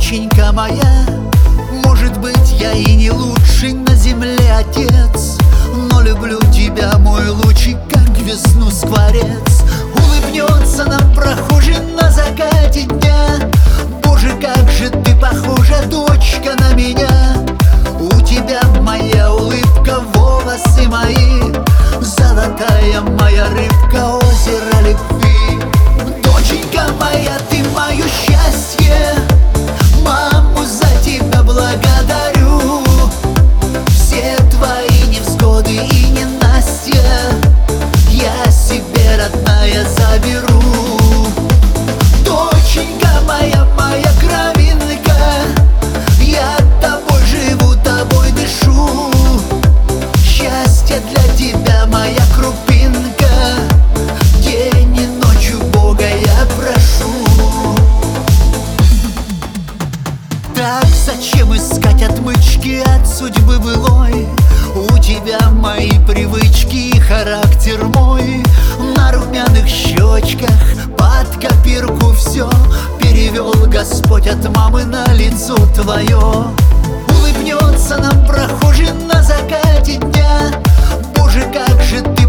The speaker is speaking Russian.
доченька моя. Может быть, я и не лучший на земле отец, но люблю тебя, мой лучик, как весну скворец. Улыбнется нам прохожий на закате дня. Боже, как же ты похожа, дочка, на меня. У тебя моя улыбка, волосы мои, золотая моя рыбка, озеро любви. Доченька моя, ты мое счастье, маму за тебя благодарю. Все твои невзгоды и ненастья я себе, родная, заберу. Доченька моя, моя кровинка, я тобой живу, тобой дышу. Счастье для тебя, моя крупинка, день и ночью Бога я прошу. Так зачем искать отмычки от судьбы былой? У тебя мои привычки и характер мой. На румяных щечках под копирку все перевел Господь от мамы на лицо твое. Улыбнется нам прохожий на закате дня. Боже, как же ты